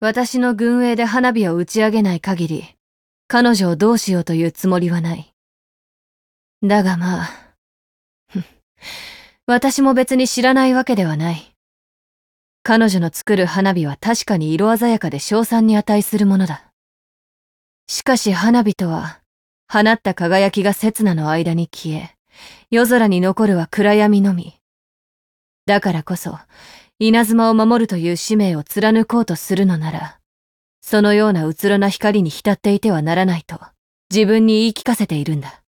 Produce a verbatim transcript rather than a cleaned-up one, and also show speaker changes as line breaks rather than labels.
私の軍営で花火を打ち上げない限り、彼女をどうしようというつもりはない。だがまあ、私も別に知らないわけではない。彼女の作る花火は確かに色鮮やかで称賛に値するものだ。しかし花火とは、放った輝きが刹那の間に消え、夜空に残るは暗闇のみ。だからこそ、稲妻を守るという使命を貫こうとするのなら、そのようなうつろな光に浸っていてはならないと、自分に言い聞かせているんだ。